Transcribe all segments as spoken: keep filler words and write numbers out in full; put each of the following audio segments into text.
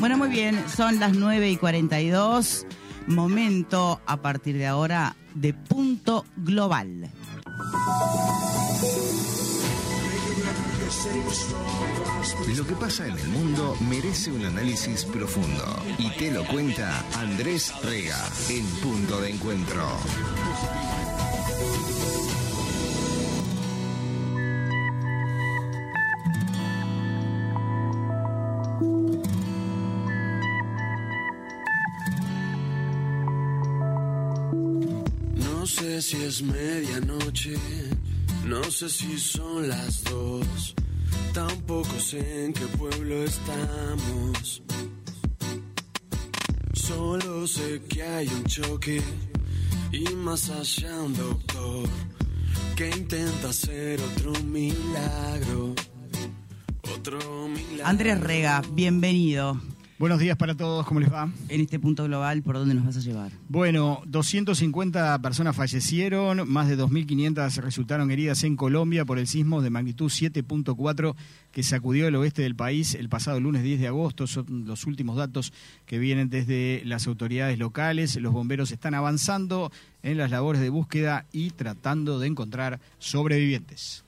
Bueno, muy bien, son las nueve y cuarenta y dos. Momento, a partir de ahora, de Punto Global. Lo que pasa en el mundo merece un análisis profundo y te lo cuenta Andrés Rega en Punto de Encuentro. No sé si es medianoche, no sé si son las dos, tampoco sé en qué pueblo estamos. Solo sé que hay un choque y más allá un doctor que intenta hacer otro milagro, otro milagro. Andrés Rega, bienvenido. Buenos días para todos, ¿cómo les va? En este Punto Global, ¿por dónde nos vas a llevar? Bueno, doscientas cincuenta personas fallecieron, más de dos mil quinientas resultaron heridas en Colombia por el sismo de magnitud siete punto cuatro que sacudió el oeste del país el pasado lunes diez de agosto. Son los últimos datos que vienen desde las autoridades locales. Los bomberos están avanzando en las labores de búsqueda y tratando de encontrar sobrevivientes.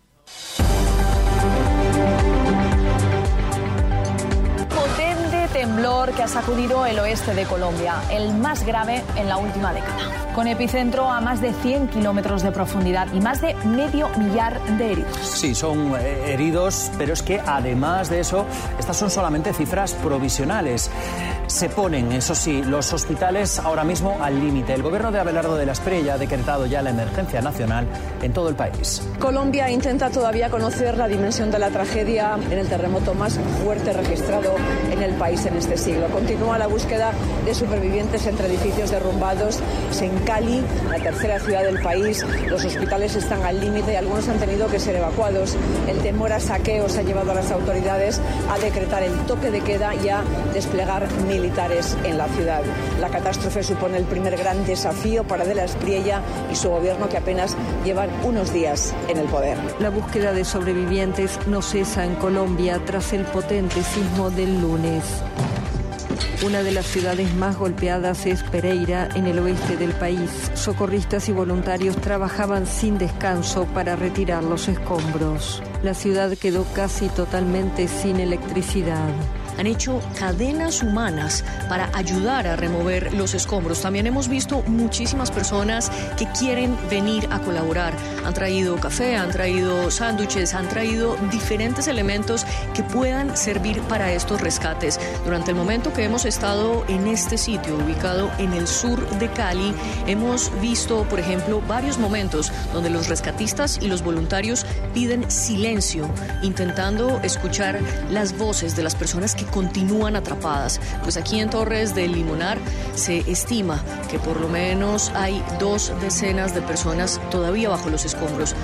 Temblor que ha sacudido el oeste de Colombia, el más grave en la última década, con epicentro a más de cien kilómetros de profundidad y más de medio millar de heridos. Sí, son heridos, pero es que además de eso, estas son solamente cifras provisionales. Se ponen, eso sí, los hospitales ahora mismo al límite. El gobierno de Abelardo de la Espriella ha decretado ya la emergencia nacional en todo el país. Colombia intenta todavía conocer la dimensión de la tragedia en el terremoto más fuerte registrado en el país en este siglo. Continúa la búsqueda de supervivientes entre edificios derrumbados. En Cali, la tercera ciudad del país, los hospitales están al límite y algunos han tenido que ser evacuados. El temor a saqueos ha llevado a las autoridades a decretar el toque de queda y a desplegar militares en la ciudad. La catástrofe supone el primer gran desafío para De la Espriella y su gobierno, que apenas llevan unos días en el poder. La búsqueda de sobrevivientes no cesa en Colombia tras el potente sismo del lunes. Una de las ciudades más golpeadas es Pereira, en el oeste del país. Socorristas y voluntarios trabajaban sin descanso para retirar los escombros. La ciudad quedó casi totalmente sin electricidad. Han hecho cadenas humanas para ayudar a remover los escombros. También hemos visto muchísimas personas que quieren venir a colaborar. Han traído café, han traído sándwiches, han traído diferentes elementos que puedan servir para estos rescates. Durante el momento que hemos estado en este sitio, ubicado en el sur de Cali, hemos visto, por ejemplo, varios momentos donde los rescatistas y los voluntarios piden silencio, intentando escuchar las voces de las personas que continúan atrapadas. Pues aquí en Torres del Limonar se estima que por lo menos hay dos decenas de personas todavía bajo los escombros.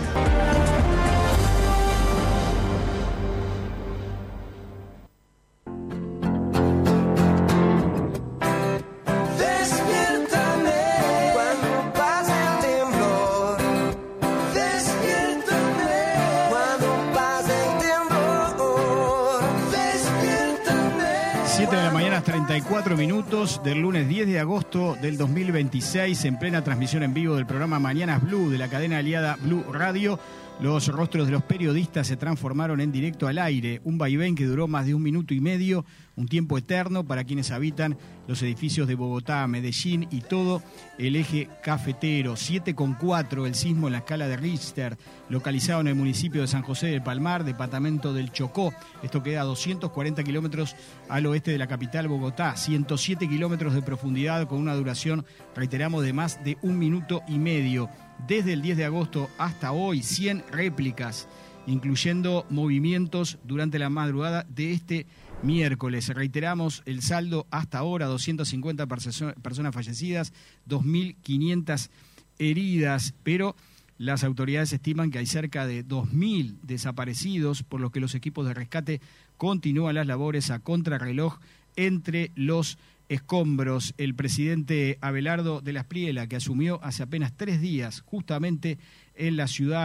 treinta y cuatro minutos del lunes diez de agosto del dos mil veintiséis, en plena transmisión en vivo del programa Mañanas Blue de la cadena aliada Blue Radio. Los rostros de los periodistas se transformaron en directo al aire, un vaivén que duró más de un minuto y medio, un tiempo eterno para quienes habitan los edificios de Bogotá, Medellín y todo el eje cafetero. siete coma cuatro el sismo en la escala de Richter, localizado en el municipio de San José del Palmar, departamento del Chocó. Esto queda a doscientos cuarenta kilómetros al oeste de la capital, Bogotá, ciento siete kilómetros de profundidad con una duración, reiteramos, de más de un minuto y medio. Desde el diez de agosto hasta hoy, cien réplicas, incluyendo movimientos durante la madrugada de este miércoles. Reiteramos el saldo hasta ahora: doscientas cincuenta perso- personas fallecidas, dos mil quinientas heridas, pero las autoridades estiman que hay cerca de dos mil desaparecidos, por lo que los equipos de rescate continúan las labores a contrarreloj entre los escombros. El presidente Abelardo de la Espriella, que asumió hace apenas tres días justamente en la ciudad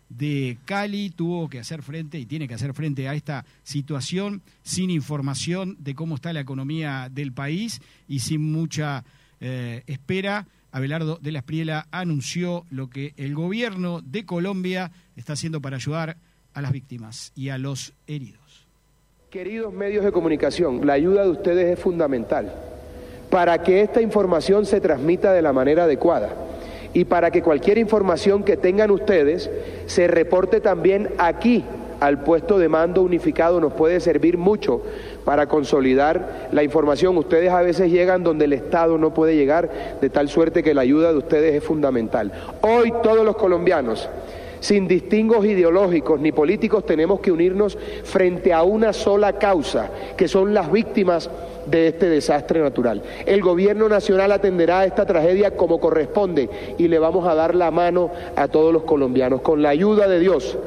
de Cali tuvo que hacer frente y tiene que hacer frente a esta situación sin información de cómo está la economía del país y sin mucha eh, espera. Abelardo de la Espriella anunció lo que el gobierno de Colombia está haciendo para ayudar a las víctimas y a los heridos. Queridos medios de comunicación, la ayuda de ustedes es fundamental para que esta información se transmita de la manera adecuada y para que cualquier información que tengan ustedes se reporte también aquí al puesto de mando unificado. Nos puede servir mucho para consolidar la información. Ustedes a veces llegan donde el Estado no puede llegar, de tal suerte que la ayuda de ustedes es fundamental. Hoy todos los colombianos, sin distingos ideológicos ni políticos, tenemos que unirnos frente a una sola causa, que son las víctimas de este desastre natural. El gobierno nacional atenderá a esta tragedia como corresponde y le vamos a dar la mano a todos los colombianos. Con la ayuda de Dios,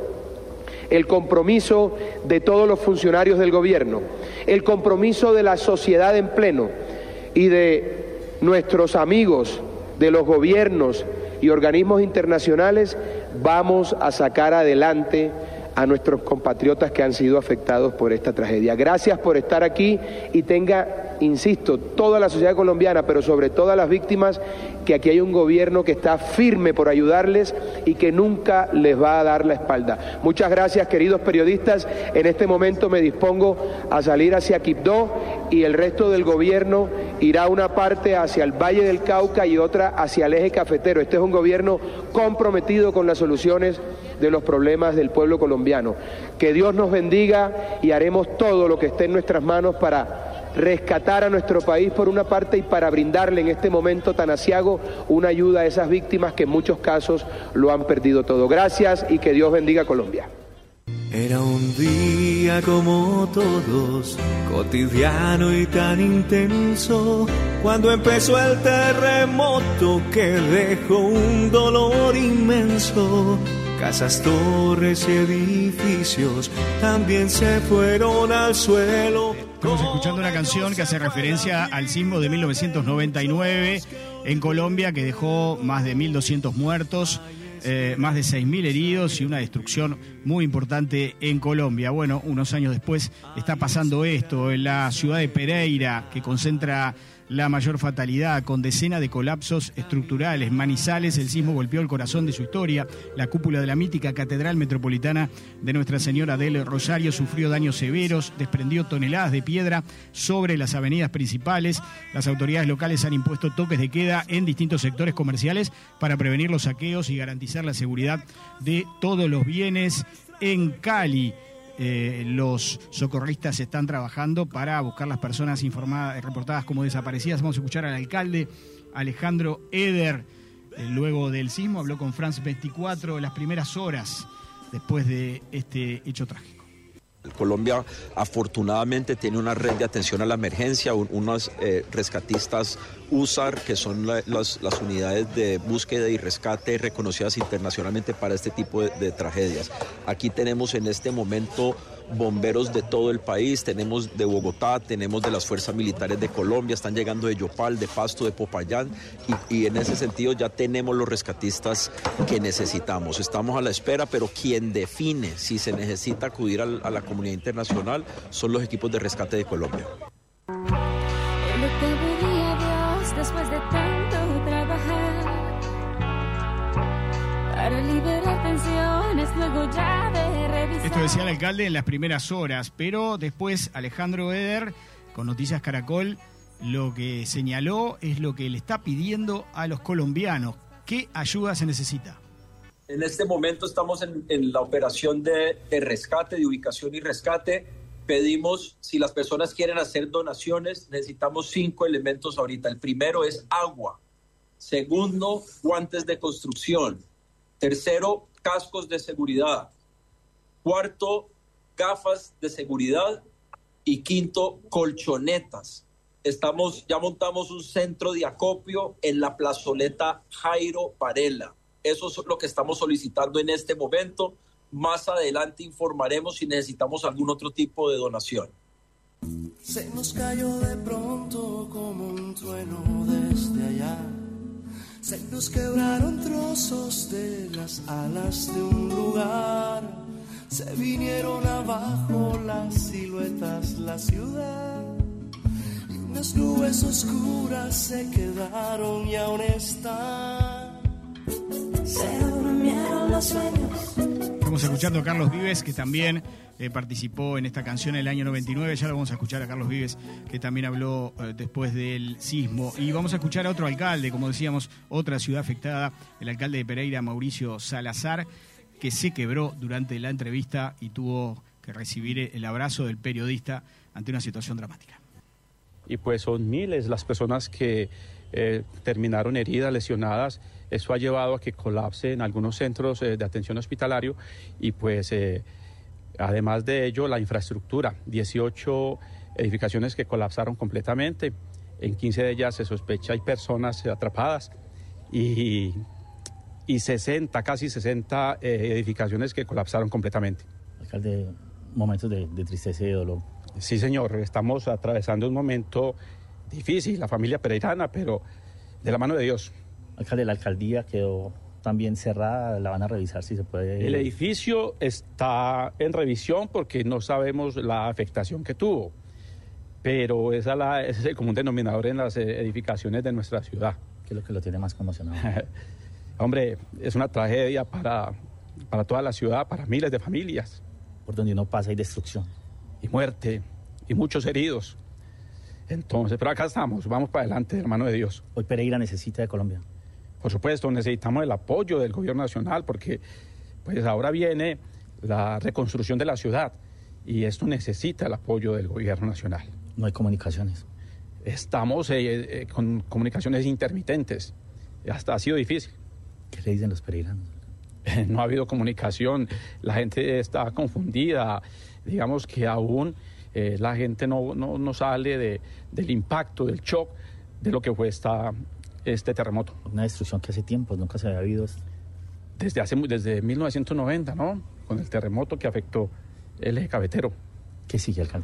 el compromiso de todos los funcionarios del gobierno, el compromiso de la sociedad en pleno y de nuestros amigos de los gobiernos y organismos internacionales, vamos a sacar adelante a nuestros compatriotas que han sido afectados por esta tragedia. Gracias por estar aquí y tenga, insisto, toda la sociedad colombiana, pero sobre todo a las víctimas, que aquí hay un gobierno que está firme por ayudarles y que nunca les va a dar la espalda. Muchas gracias, queridos periodistas. En este momento me dispongo a salir hacia Quibdó y el resto del gobierno irá una parte hacia el Valle del Cauca y otra hacia el eje cafetero. Este es un gobierno comprometido con las soluciones de los problemas del pueblo colombiano. Que Dios nos bendiga y haremos todo lo que esté en nuestras manos para rescatar a nuestro país por una parte y para brindarle en este momento tan aciago una ayuda a esas víctimas que en muchos casos lo han perdido todo. Gracias y que Dios bendiga a Colombia. Era un día como todos, cotidiano y tan intenso, cuando empezó el terremoto que dejó un dolor inmenso. Casas, torres y edificios también se fueron al suelo. Estamos escuchando una canción que hace referencia al sismo de mil novecientos noventa y nueve en Colombia, que dejó más de mil doscientos muertos, eh, más de seis mil heridos y una destrucción muy importante en Colombia. Bueno, unos años después está pasando esto en la ciudad de Pereira, que concentra la mayor fatalidad, con decenas de colapsos estructurales. Manizales, el sismo golpeó el corazón de su historia. La cúpula de la mítica Catedral Metropolitana de Nuestra Señora del Rosario sufrió daños severos, desprendió toneladas de piedra sobre las avenidas principales. Las autoridades locales han impuesto toques de queda en distintos sectores comerciales para prevenir los saqueos y garantizar la seguridad de todos los bienes. En Cali, Eh, los socorristas están trabajando para buscar las personas informadas, reportadas como desaparecidas. Vamos a escuchar al alcalde Alejandro Eder. Eh, luego del sismo habló con France veinticuatro en las primeras horas después de este hecho trágico. Colombia afortunadamente tiene una red de atención a la emergencia, un, unos eh, rescatistas U S A R, que son la, las, las unidades de búsqueda y rescate reconocidas internacionalmente para este tipo de, de tragedias. Aquí tenemos en este momento bomberos de todo el país, tenemos de Bogotá, tenemos de las fuerzas militares de Colombia, están llegando de Yopal, de Pasto, de Popayán, y, y en ese sentido ya tenemos los rescatistas que necesitamos. Estamos a la espera, pero quien define si se necesita acudir a, a la comunidad internacional son los equipos de rescate de Colombia. El octavo día, Dios, después de tanto trabajar para liberar tensiones, luego ya de revisar. Esto decía el alcalde en las primeras horas, pero después Alejandro Eder, con Noticias Caracol, lo que señaló es lo que le está pidiendo a los colombianos. ¿Qué ayuda se necesita? En este momento estamos en, en la operación de, de rescate, de ubicación y rescate. Pedimos, si las personas quieren hacer donaciones, necesitamos cinco elementos ahorita. El primero es agua. Segundo, guantes de construcción. Tercero, cascos de seguridad. Cuarto, gafas de seguridad. Y quinto, colchonetas. Estamos, ya montamos un centro de acopio en la plazoleta Jairo Varela. Eso es lo que estamos solicitando en este momento. Más adelante informaremos si necesitamos algún otro tipo de donación. Se nos cayó de pronto como un trueno desde allá. Se nos quebraron trozos de las alas de un lugar. Se vinieron abajo las siluetas, la ciudad. Y unas nubes oscuras se quedaron y aún están. Se durmieron los sueños. Estamos escuchando a Carlos Vives, que también eh, participó en esta canción en el año noventa y nueve. Ya lo vamos a escuchar a Carlos Vives, que también habló eh, después del sismo. Y vamos a escuchar a otro alcalde, como decíamos, otra ciudad afectada, el alcalde de Pereira, Mauricio Salazar, que se quebró durante la entrevista y tuvo que recibir el abrazo del periodista ante una situación dramática. Y pues son miles las personas que eh, terminaron heridas, lesionadas. Eso ha llevado a que colapse en algunos centros eh, de atención hospitalario y pues eh, además de ello la infraestructura, dieciocho edificaciones que colapsaron completamente, en quince de ellas se sospecha hay personas atrapadas y, y sesenta, casi sesenta eh, edificaciones que colapsaron completamente. Alcalde, momentos de, de tristeza y de dolor. Sí, señor, estamos atravesando un momento difícil, la familia pereirana, pero de la mano de Dios. Alcalde, la alcaldía quedó también cerrada, la van a revisar si se puede. El edificio está en revisión porque no sabemos la afectación que tuvo, pero esa la, ese es el común denominador en las edificaciones de nuestra ciudad. ¿Qué es lo que lo tiene más conmocionado? Hombre, es una tragedia para, para toda la ciudad, para miles de familias. Por donde uno pasa hay destrucción. Y muerte, y muchos heridos. Entonces, pero acá estamos, vamos para adelante, hermano de Dios. Hoy Pereira necesita de Colombia. Por supuesto, necesitamos el apoyo del gobierno nacional porque pues ahora viene la reconstrucción de la ciudad y esto necesita el apoyo del gobierno nacional. No hay comunicaciones. Estamos eh, eh, con comunicaciones intermitentes. Hasta ha sido difícil. ¿Qué le dicen los pereiranos? No ha habido comunicación, la gente está confundida, digamos que aún eh, la gente no, no, no sale de, del impacto, del shock de lo que fue esta... este terremoto. Una destrucción que hace tiempo nunca se había habido. Desde hace desde mil novecientos noventa, ¿no? Con el terremoto que afectó el eje cafetero. ¿Qué sigue, alcalde?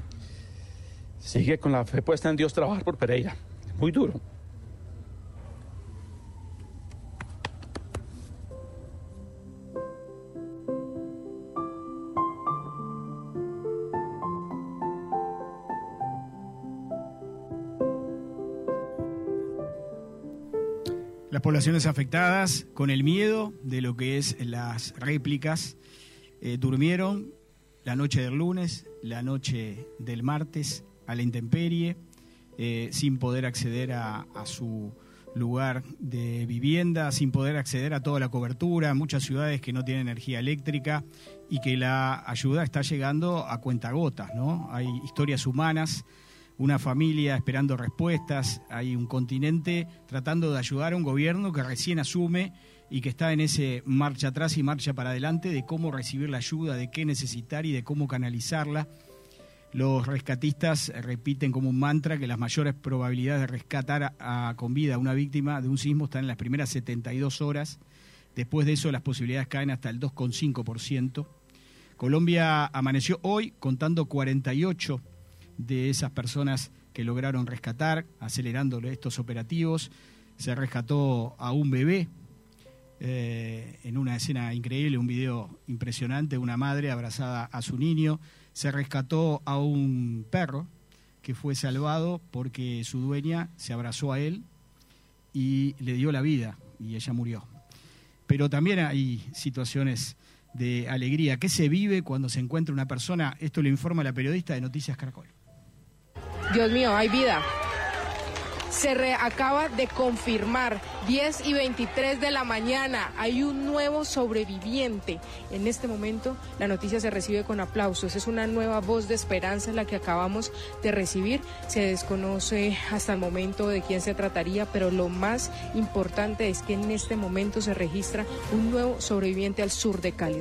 Sigue con la fe puesta en Dios, trabajar por Pereira. Muy duro. Las poblaciones afectadas, con el miedo de lo que es las réplicas, eh, durmieron la noche del lunes, la noche del martes, a la intemperie, eh, sin poder acceder a, a su lugar de vivienda, sin poder acceder a toda la cobertura, muchas ciudades que no tienen energía eléctrica y que la ayuda está llegando a cuentagotas, ¿no? Hay historias humanas, una familia esperando respuestas, hay un continente tratando de ayudar a un gobierno que recién asume y que está en ese marcha atrás y marcha para adelante de cómo recibir la ayuda, de qué necesitar y de cómo canalizarla. Los rescatistas repiten como un mantra que las mayores probabilidades de rescatar a, a, con vida a una víctima de un sismo están en las primeras setenta y dos horas. Después de eso las posibilidades caen hasta el dos coma cinco por ciento. Colombia amaneció hoy contando cuarenta y ocho de esas personas que lograron rescatar, acelerándole estos operativos. Se rescató a un bebé eh, en una escena increíble, un video impresionante, una madre abrazada a su niño. Se rescató a un perro que fue salvado porque su dueña se abrazó a él y le dio la vida y ella murió. Pero también hay situaciones de alegría. ¿Qué se vive cuando se encuentra una persona? Esto lo informa la periodista de Noticias Caracol. Dios mío, hay vida. Se re acaba de confirmar, diez y veintitrés de la mañana, hay un nuevo sobreviviente. En este momento la noticia se recibe con aplausos, es una nueva voz de esperanza la que acabamos de recibir. Se desconoce hasta el momento de quién se trataría, pero lo más importante es que en este momento se registra un nuevo sobreviviente al sur de Cali.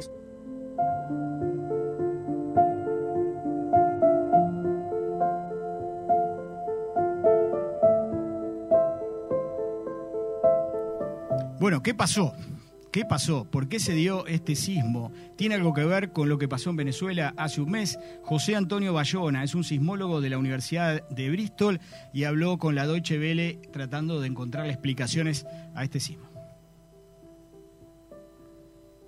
Bueno, ¿qué pasó? ¿Qué pasó? ¿Por qué se dio este sismo? ¿Tiene algo que ver con lo que pasó en Venezuela hace un mes? José Antonio Bayona es un sismólogo de la Universidad de Bristol y habló con la Deutsche Welle tratando de encontrar explicaciones a este sismo.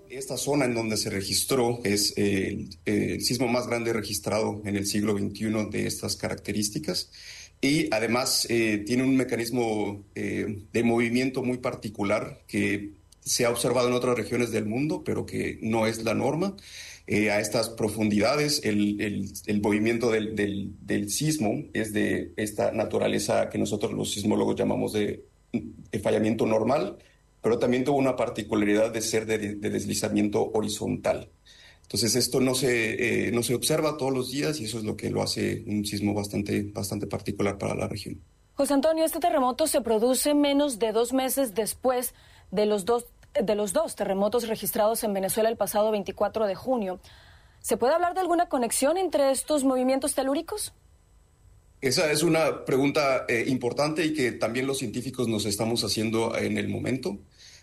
Esta zona en donde se registró es eh, el sismo más grande registrado en el siglo veintiuno de estas características y además eh, tiene un mecanismo eh, de movimiento muy particular que se ha observado en otras regiones del mundo, pero que no es la norma. Eh, a estas profundidades, el, el, el movimiento del, del, del sismo es de esta naturaleza que nosotros los sismólogos llamamos de, de fallamiento normal, pero también tuvo una particularidad de ser de, de deslizamiento horizontal. Entonces esto no se, eh, no se observa todos los días y eso es lo que lo hace un sismo bastante, bastante particular para la región. José Antonio, este terremoto se produce menos de dos meses después de los dos de los dos terremotos registrados en Venezuela el pasado veinticuatro de junio. ¿Se puede hablar de alguna conexión entre estos movimientos telúricos? Esa es una pregunta eh, importante y que también los científicos nos estamos haciendo en el momento.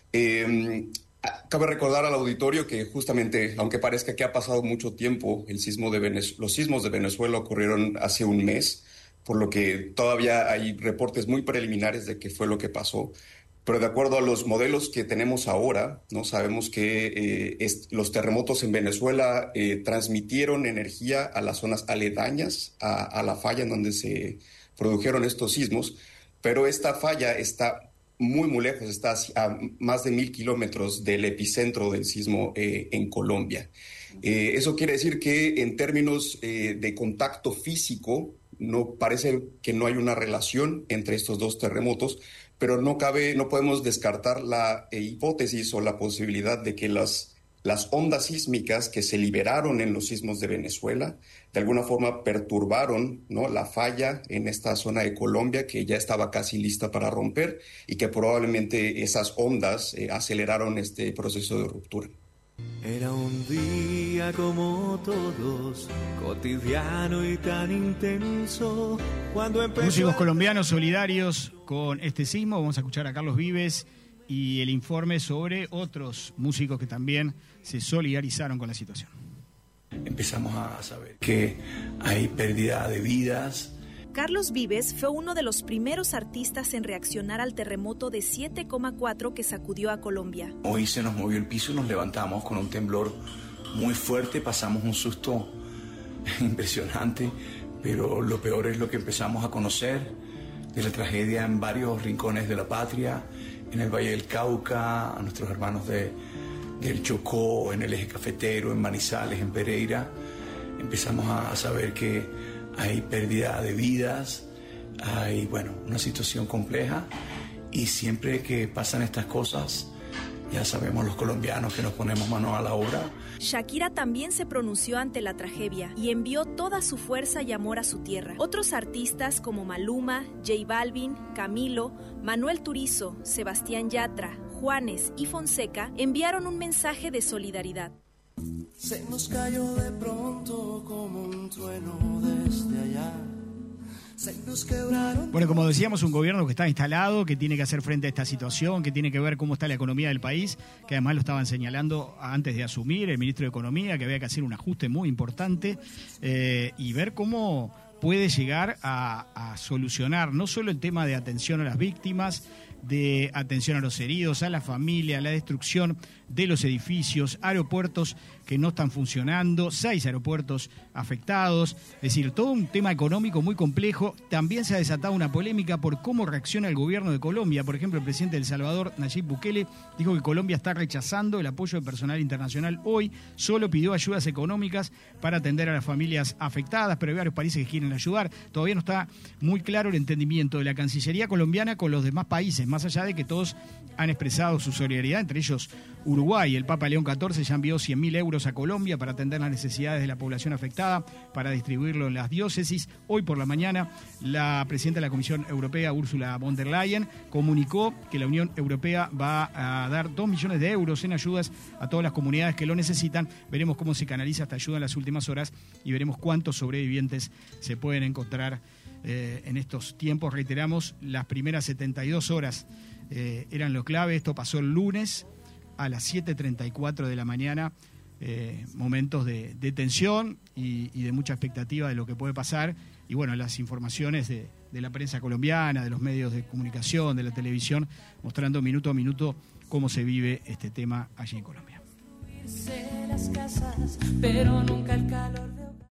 Eh, cabe recordar al auditorio que justamente, aunque parezca que ha pasado mucho tiempo, el sismo de Venez- los sismos de Venezuela ocurrieron hace un mes, por lo que todavía hay reportes muy preliminares de qué fue lo que pasó. Pero de acuerdo a los modelos que tenemos ahora, ¿no? Sabemos que eh, es, los terremotos en Venezuela eh, transmitieron energía a las zonas aledañas a, a la falla en donde se produjeron estos sismos, pero esta falla está muy, muy lejos, está a más de mil kilómetros del epicentro del sismo eh, en Colombia. Eh, eso quiere decir que en términos eh, de contacto físico, no parece que no hay una relación entre estos dos terremotos, pero no cabe, no podemos descartar la eh, hipótesis o la posibilidad de que las, las ondas sísmicas que se liberaron en los sismos de Venezuela de alguna forma perturbaron, ¿no?, la falla en esta zona de Colombia que ya estaba casi lista para romper y que probablemente esas ondas eh, aceleraron este proceso de ruptura. Era un día como todos, cotidiano y tan intenso. Cuando empezó Músicos colombianos solidarios con este sismo. Vamos a escuchar a Carlos Vives y el informe sobre otros músicos que también se solidarizaron con la situación. Empezamos a saber que hay pérdida de vidas. Carlos Vives fue uno de los primeros artistas en reaccionar al terremoto de siete coma cuatro que sacudió a Colombia. Hoy se nos movió el piso y nos levantamos con un temblor muy fuerte, pasamos un susto impresionante, pero lo peor es lo que empezamos a conocer de la tragedia en varios rincones de la patria, en el Valle del Cauca, a nuestros hermanos de, del Chocó, en el eje cafetero, en Manizales, en Pereira. Empezamos a saber que hay pérdida de vidas, hay, bueno, una situación compleja y siempre que pasan estas cosas, ya sabemos los colombianos que nos ponemos manos a la obra. Shakira también se pronunció ante la tragedia y envió toda su fuerza y amor a su tierra. Otros artistas como Maluma, J Balvin, Camilo, Manuel Turizo, Sebastián Yatra, Juanes y Fonseca enviaron un mensaje de solidaridad. Se nos cayó de pronto como un trueno desde allá. Se nos quebraron. Bueno, como decíamos, un gobierno que está instalado, que tiene que hacer frente a esta situación, que tiene que ver cómo está la economía del país, que además lo estaban señalando antes de asumir el ministro de Economía, que había que hacer un ajuste muy importante eh, y ver cómo puede llegar a, a solucionar no solo el tema de atención a las víctimas, de atención a los heridos, a la familia, a la destrucción de los edificios, aeropuertos que no están funcionando, seis aeropuertos afectados, es decir, todo un tema económico muy complejo. También se ha desatado una polémica por cómo reacciona el gobierno de Colombia. Por ejemplo, el presidente de El Salvador, Nayib Bukele, dijo que Colombia está rechazando el apoyo de personal internacional hoy, solo pidió ayudas económicas para atender a las familias afectadas, pero hay varios países que quieren ayudar. Todavía no está muy claro el entendimiento de la Cancillería colombiana con los demás países, más allá de que todos han expresado su solidaridad, entre ellos Uruguay. El Papa León catorce ya envió cien mil euros a Colombia para atender las necesidades de la población afectada, para distribuirlo en las diócesis. Hoy por la mañana, la presidenta de la Comisión Europea, Ursula von der Leyen, comunicó que la Unión Europea va a dar dos millones de euros en ayudas a todas las comunidades que lo necesitan. Veremos cómo se canaliza esta ayuda en las últimas horas y veremos cuántos sobrevivientes se pueden encontrar eh, en estos tiempos. Reiteramos, las primeras setenta y dos horas eh, eran lo clave. Esto pasó el lunes a las siete treinta y cuatro de la mañana, eh, momentos de, de tensión y, y de mucha expectativa de lo que puede pasar. Y bueno, las informaciones de, de la prensa colombiana, de los medios de comunicación, de la televisión, mostrando minuto a minuto cómo se vive este tema allí en Colombia. Las casas, pero nunca el calor de